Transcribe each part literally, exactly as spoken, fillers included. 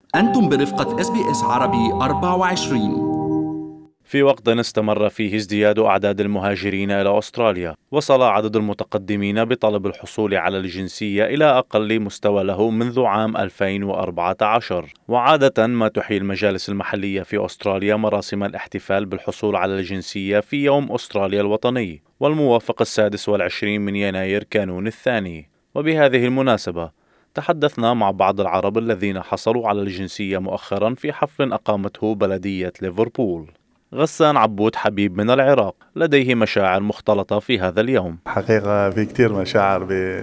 أنتم برفقة إس بي إس عربي أربعة وعشرين. في وقت استمر فيه ازدياد أعداد المهاجرين إلى أستراليا، وصل عدد المتقدمين بطلب الحصول على الجنسية إلى أقل مستوى له منذ عام ألفين وأربعة عشر. وعادة ما تحيي المجالس المحلية في أستراليا مراسم الاحتفال بالحصول على الجنسية في يوم أستراليا الوطني، والموافق السادس والعشرين من يناير كانون الثاني. وبهذه المناسبة تحدثنا مع بعض العرب الذين حصلوا على الجنسية مؤخرا في حفل أقامته بلدية ليفربول. غسان عبود حبيب من العراق لديه مشاعر مختلطة في هذا اليوم. حقيقة في كتير مشاعر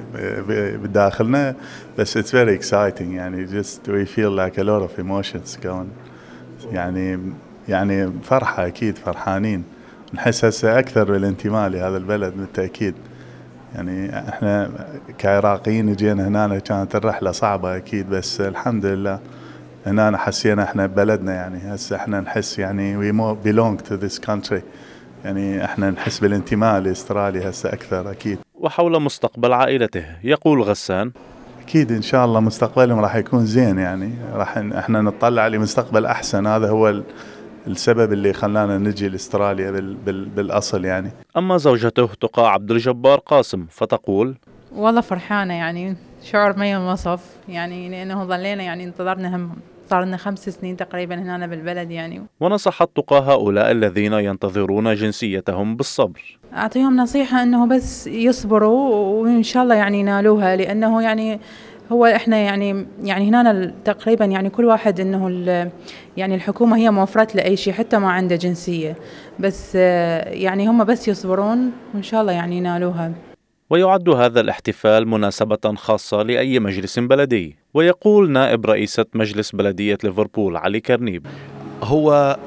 بداخلنا، بس it's very exciting. يعني just we feel like a lot of emotions going. يعني يعني فرحة، أكيد فرحانين، نحس هسه أكثر بالانتماء لهذا البلد بالتأكيد. يعني احنا كعراقيين جينا هنا، كانت الرحلة صعبة أكيد، بس الحمد لله هنا حسينا احنا ببلدنا. يعني هسه احنا نحس يعني we more belong to this country. يعني احنا نحس بالانتماء لاستراليا هسه اكثر اكيد. وحول مستقبل عائلته يقول غسان: اكيد ان شاء الله مستقبلهم راح يكون زين، يعني راح احنا نطلع لمستقبل احسن. هذا هو السبب اللي خلانا نجي لاستراليا بال بال بالاصل يعني. اما زوجته تقى عبد الجبار قاسم فتقول: والله فرحانة، يعني شعور ما ينوصف، يعني لأنه ظلينا يعني انتظرنا، هم صار لنا خمس سنين تقريبا هنا بالبلد يعني. ونصحت تقى هؤلاء الذين ينتظرون جنسيتهم بالصبر. أعطيهم نصيحة أنه بس يصبروا وإن شاء الله يعني ينالوها، لأنه يعني هو إحنا يعني يعني هنا تقريبا يعني كل واحد إنه يعني الحكومة هي موفرت له أي شيء حتى ما عنده جنسية، بس يعني هم بس يصبرون وإن شاء الله يعني ينالوها. ويعد هذا الاحتفال مناسبة خاصة لأي مجلس بلدي. ويقول نائب رئيسة مجلس بلدية ليفربول علي كرنيب: هو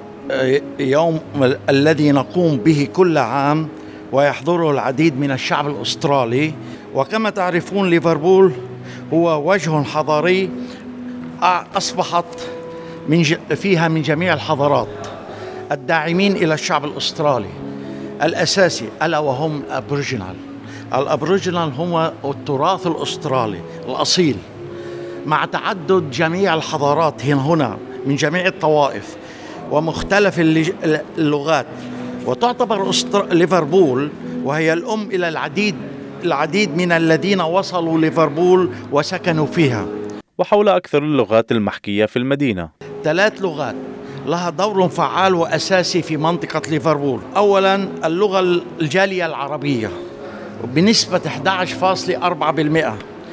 يوم الذي نقوم به كل عام ويحضره العديد من الشعب الأسترالي، وكما تعرفون ليفربول هو وجه حضاري أصبحت من فيها من جميع الحضارات الداعمين إلى الشعب الأسترالي الأساسي، ألا وهم الأبوريجينال. الأبوريجينال هم التراث الأسترالي الأصيل، مع تعدد جميع الحضارات هنا من جميع الطوائف ومختلف اللغات. وتعتبر ليفربول وهي الأم إلى العديد العديد من الذين وصلوا ليفربول وسكنوا فيها. وحول أكثر اللغات المحكية في المدينة: ثلاث لغات لها دور فعال وأساسي في منطقة ليفربول. أولا اللغة الجالية العربية بنسبة أحد عشر فاصلة أربعة بالمئة،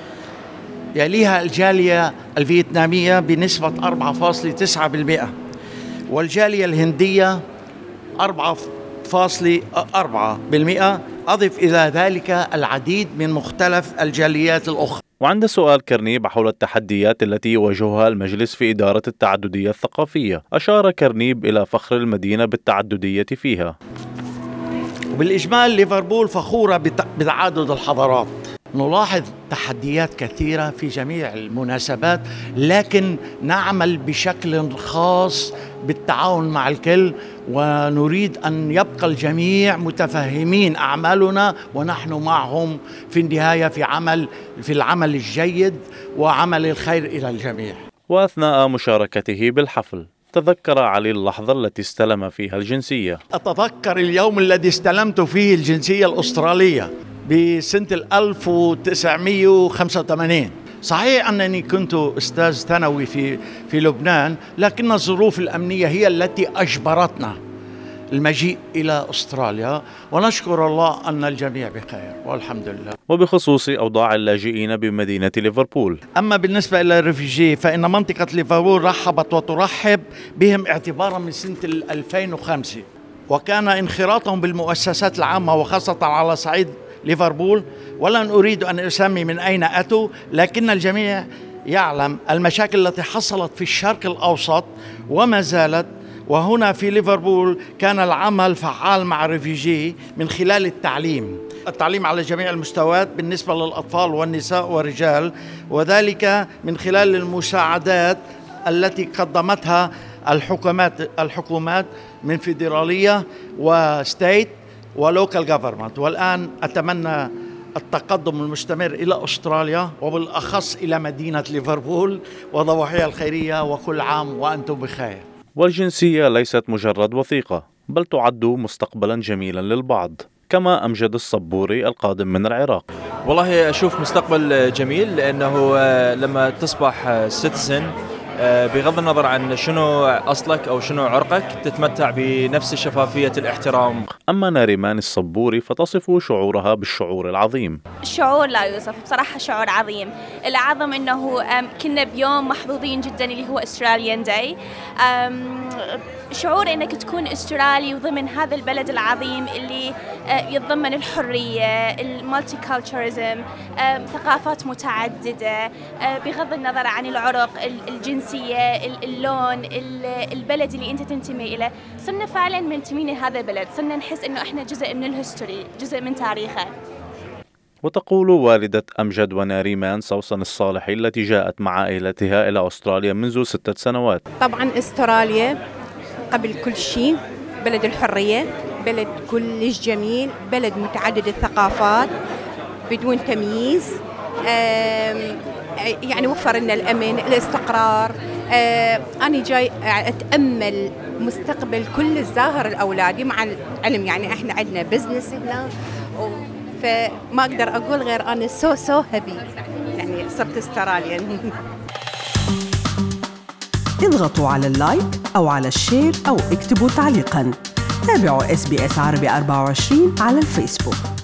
يليها الجالية الفيتنامية بنسبة أربعة فاصلة تسعة بالمئة، والجالية الهندية أربعة فاصلة أربعة بالمئة. أضف إلى ذلك العديد من مختلف الجاليات الأخرى. وعند سؤال كرنيب حول التحديات التي يواجهها المجلس في إدارة التعددية الثقافية، أشار كرنيب إلى فخر المدينة بالتعددية فيها. وبالإجمال ليفربول فخورة بتعدد الحضارات. نلاحظ تحديات كثيرة في جميع المناسبات، لكن نعمل بشكل خاص بالتعاون مع الكل، ونريد أن يبقى الجميع متفهمين أعمالنا ونحن معهم في النهاية في عمل في العمل الجيد وعمل الخير إلى الجميع. وأثناء مشاركته بالحفل تذكر علي اللحظة التي استلم فيها الجنسية. أتذكر اليوم الذي استلمت فيه الجنسية الأسترالية بسنة ألف وتسعمئة وخمسة وثمانين. صحيح أنني كنت أستاذ ثانوي في في لبنان، لكن الظروف الأمنية هي التي أجبرتنا المجيء إلى أستراليا، ونشكر الله أن الجميع بخير والحمد لله. وبخصوص أوضاع اللاجئين بمدينة ليفربول: أما بالنسبة إلى الريفيجي فإن منطقة ليفربول رحبت وترحب بهم اعتبارا من سنة ألفين وخمسة، وكان انخراطهم بالمؤسسات العامة وخاصة على صعيد ليفربول، ولن أريد أن أسمي من أين أتوا، لكن الجميع يعلم المشاكل التي حصلت في الشرق الأوسط وما زالت. وهنا في ليفربول كان العمل فعال مع ريفيجي من خلال التعليم التعليم على جميع المستويات بالنسبة للأطفال والنساء والرجال، وذلك من خلال المساعدات التي قدمتها الحكومات الحكومات من فيدرالية وستيت ولوكال جوفرمنت. والآن أتمنى التقدم المستمر إلى أستراليا وبالأخص إلى مدينة ليفربول وضواحيها الخيرية، وكل عام وأنتم بخير. والجنسية ليست مجرد وثيقة، بل تعد مستقبلا جميلا للبعض، كما أمجد الصبوري القادم من العراق. والله أشوف مستقبل جميل، لأنه لما تصبح سيتيزن بغض النظر عن شنو أصلك أو شنو عرقك تتمتع بنفس شفافية الاحترام. أما ناريمان الصبوري فتصف شعورها بالشعور العظيم. الشعور لا يوصف، بصراحة شعور عظيم. الأعظم أنه كنا بيوم محظوظين جدا اللي هو أستراليان داي. شعور أنك تكون أسترالي وضمن هذا البلد العظيم اللي يتضمن الحرية، المالتي كالتشرزم، ثقافات متعددة بغض النظر عن العرق، الجنسية، اللون، البلد اللي أنت تنتمي إليه. صرنا فعلا منتمين لهذا البلد، صرنا نحس أنه إحنا جزء من الهستوري، جزء من تاريخه. وتقول والدة أمجد وناريمان سوسن الصالحي التي جاءت مع عائلتها إلى أستراليا منذ ستة سنوات: طبعا أستراليا قبل كل شيء بلد الحرية، بلد كلش جميل، بلد متعدد الثقافات بدون تمييز، يعني وفر لنا الأمن، الاستقرار. أنا جاي أتأمل مستقبل كل الزاهر الأولادي، مع العلم يعني إحنا عندنا بزنس هنا، فما أقدر أقول غير أنا سو سو هابي، يعني صرت استراليا. اضغطوا على اللايك أو على الشير أو اكتبوا تعليقاً. تابعوا إس بي إس عربي أربعة وعشرين على الفيسبوك.